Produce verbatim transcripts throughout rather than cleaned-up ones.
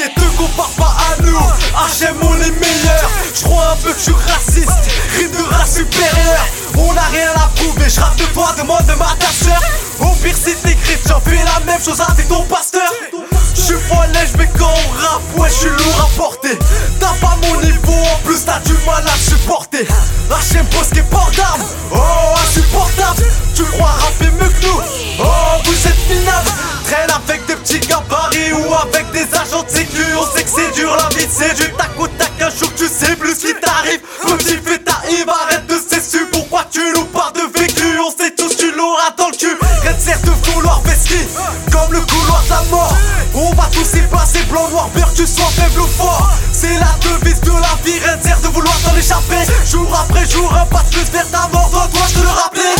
t'inquiète, te compare pas à nous. H M, on est meilleurs. J'crois un peu que je suis raciste, rime de race supérieure. On n'a rien à prouver, j'rappe de toi, demande de ma ta sœur. Au pire si t'écris, j'en fais la même chose avec ton pasteur. J'suis pas lèche mais quand on rappe, ouais j'suis lourd à porter. T'as pas mon niveau, en plus t'as du mal à supporter. H M pose qui est port d'armes, oh insupportable. Tu crois rapper mieux que nous, oh vous êtes minables. Traîne avec des petits gabarits ou avec des agents de sécu. On sait que c'est dur, la vie c'est du tac au tac. Un jour tu sais plus ce qui t'arrive. Petit fait ta Yves, arrête de s'essuyer. Pourquoi tu nous parles de vécu? On sait tous tu l'auras dans le cul. Red serre de vouloir vesquer comme le couloir de la mort. On va tous y passer, blanc, noir, beurre, tu sois faible ou fort. C'est la devise de la vie, Red serre de vouloir t'en échapper. Jour après jour, un pas de plus vers ta mort, dois toi je te le rappeler.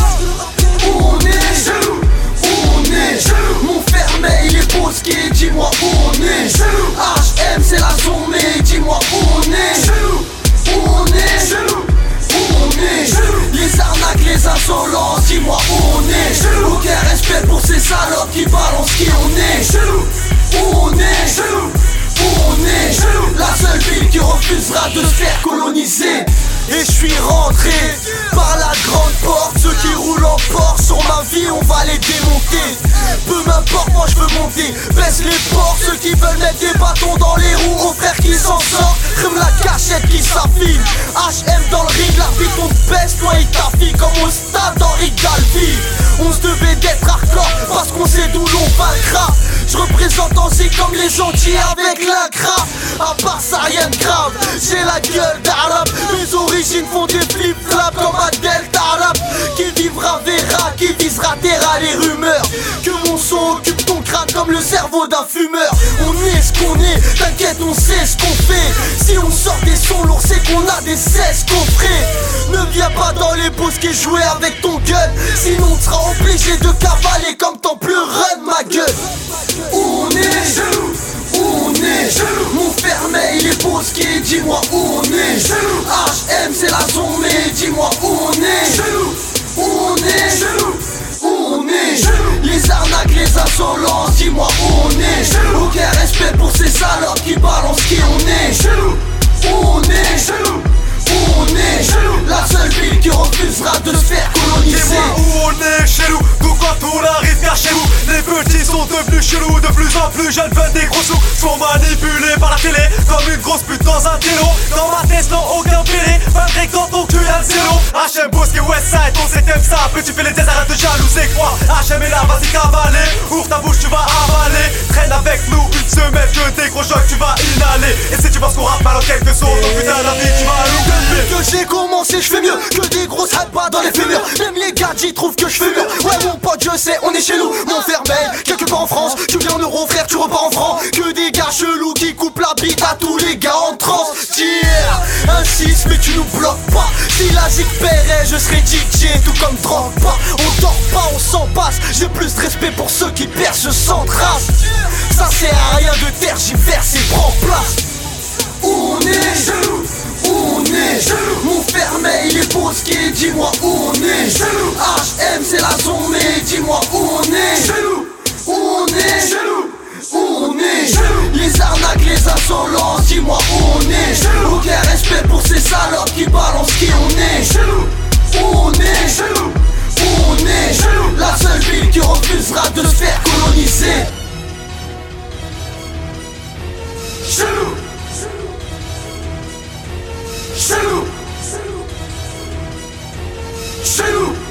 On est jaloux, on est jaloux. Mon fermé il est bosqué, dis-moi où on est jaloux. H M c'est la zone, mais dis-moi où on est jaloux. On est jaloux, on est jaloux. Les arnaques, les insolences, dis-moi où on est jaloux. Aucun respect pour ces salopes qui balancent qui on est jaloux. On est jaloux, on est jaloux. La seule ville qui refusera de se faire coloniser. Et je suis rentré par la grande porte. Ceux qui roulent en port sur ma vie, on va les démonter. Peu m'importe, moi je veux monter. Baisse les portes, ceux qui veulent mettre des bâtons dans les roues. Aux frères qui s'en sortent, comme la cachette qui s'affile. H M dans le ring, l'arbitre on te baisse, toi et ta fille. Comme au stade d'Henri Galvi. On se devait d'être hardcore parce qu'on sait d'où l'on vaincra. Je représente Annecy comme les gentils avec l'incra. À part ça rien de grave, j'ai la gueule d'arabe. Mes origines font des flip-flaps comme un delta arabe. Qui vivra verra, qui visera terra les rumeurs. Que mon son occupe ton crâne comme le cerveau d'un fumeur. On est ce qu'on est, t'inquiète on sait ce qu'on fait. Si on sort des sons lourds c'est qu'on a des seize coffrets. Ne viens pas dans les bosquets jouer avec ton gun. Sinon tu seras obligé de cavaler comme ton plus run ma gueule. On est jaloux, on est jaloux. Mon fermé il est bosqué, dis-moi où on est jaloux. H M c'est la zone, mais dis-moi où on est jaloux. On est jaloux, on est jaloux. Les arnaques, les insolences, dis-moi où on est jaloux. Aucun respect pour ces salopes qui balancent qui on est jaloux. On est jaloux, on est jaloux. La seule ville qui refusera de se faire coloniser. Dis-moi où on est chez nous, tout quand on arrive vers chez vous. Les petits sont devenus chelous, de plus en plus jeunes veulent des gros sous. Sont manipulés par la télé, comme une grosse pute dans un télo. Dans ma tête sans aucun péré, malgré quand on cul un zéro. H M Bosque et Westside, on sait t'aimes ça. Petit fais les thèses, arrête de jalouser quoi. H M est là, vas-y cavaler, ouvre ta bouche tu vas avaler. Traîne avec nous une semaine, que des gros chocs tu vas inhaler. Et si tu penses qu'on rappe mal en quelques sons, donc putain la vie tu vas nous calmer. Que j'ai commencé, je fais mieux que des grosses hype pas dans les fémurs. Même les gadgets trouvent que je fais mieux. Ouais mon pote je sais, on est chez nous. Mon fermé, quelque part en France. Tu viens en euro frère, tu repars en franc. Que des gars chelous qui coupent la bite à tous les gars en transe. Yeah, insiste mais tu nous bloques pas. Si la zig paierait, je serais D J tout comme Drogba. On dort pas, on s'en passe. J'ai plus de respect pour ceux qui percent sans trace. Ça sert à rien de tergiverser, prends place. On est jaloux, on est jaloux. Mon fermé il est bosqué, dis-moi où on est jaloux. H M c'est la zone, mais dis-moi où on est jaloux. On est jaloux, on est jaloux. Les arnaques, les insolences, dis-moi où on est jaloux. Aucun respect pour ces salopes qui balancent qui on est jaloux. On est jaloux, on est jaloux. La seule ville qui refusera de se faire coloniser. Jaloux, jaloux, jaloux.